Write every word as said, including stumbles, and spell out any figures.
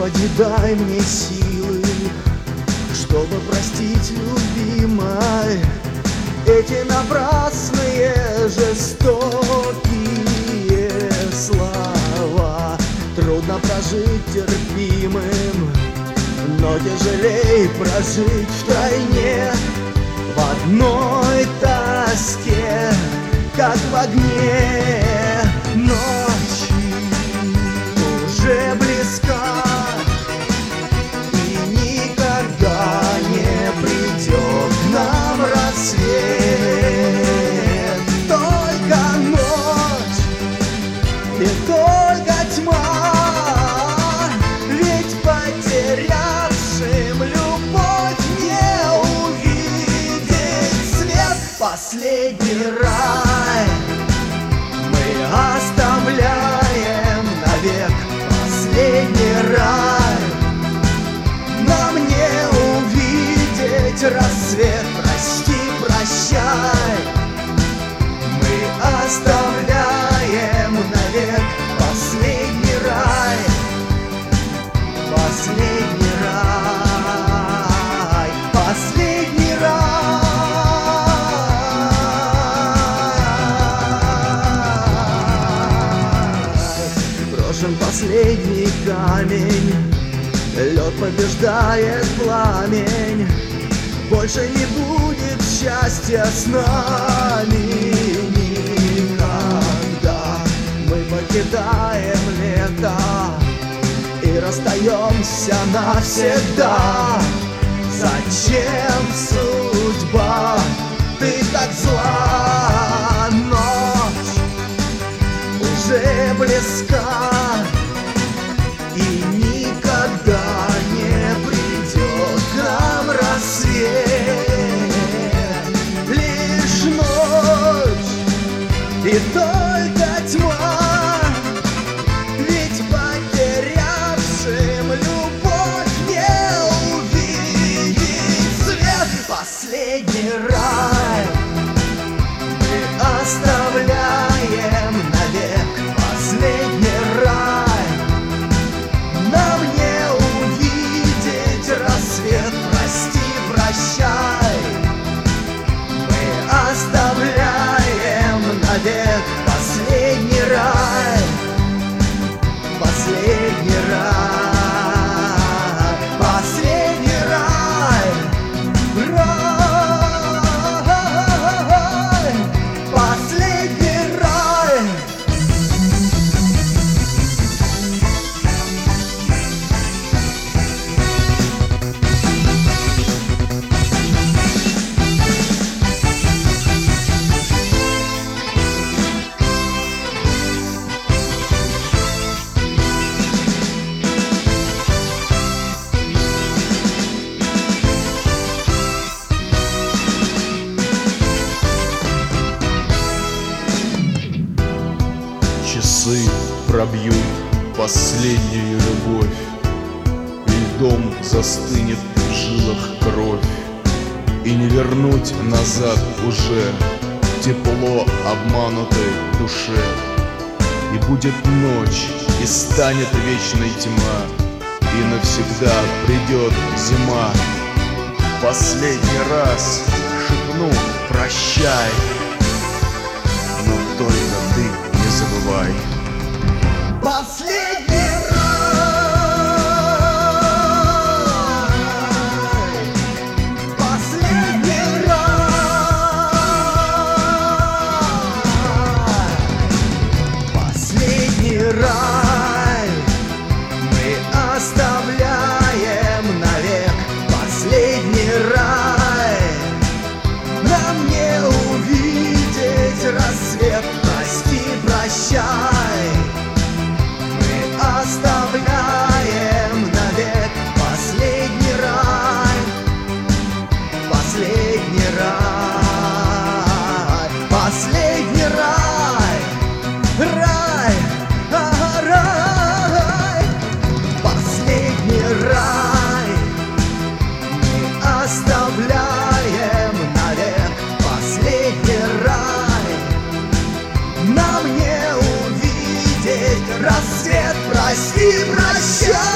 Господи, дай мне силы, чтобы простить любимой эти напрасные жестокие слова. Трудно прожить терпимым, но тяжелей прожить втройне в одной тоске, как в огне. Ночь уже близка, и никогда не придет к нам рассвет. Только ночь и только тьма, ведь потерявшим любовь не увидеть свет. Последний рай мы оставляем навек, последний рай. Нам не увидеть рассвет, прости, прощай. Мы оставляем навек последний рай, последний рай, последний рай. Брошен последний камень, лед побеждает пламень. Больше не будет счастья с нами никогда. Мы покидаем лето и расстаемся навсегда. Зачем, судьба, ты так зла? Ночь уже близка, и никогда не придет к нам рассвет. Лишь ночь и только тьма, ведь потерявшим любовь не увидеть свет. Последний рай мы оставляем навек, последний рай. Нам не увидеть рассвет, прости, прощай. Мы оставляем навек последний рай, последний рай, последний рай, рай, последний рай. Часы пробьют последнюю любовь, и льдом застынет в жилах кровь, и не вернуть назад уже тепло обманутой душе. И будет ночь, и станет вечной тьма, и навсегда придет зима. Последний раз шепну прощай, но только ты не забывай. Последний рай, последний рай, последний рай. Мы оставляем навек последний рай. Нам не увидеть рассвет, прости, прощай. Мы оставляем навек последний рай, последний рай, последний рай, рай, ага, рай, последний рай. Мы оставляем навек последний рай. Нам не увидеть рассвет, прости, прощай.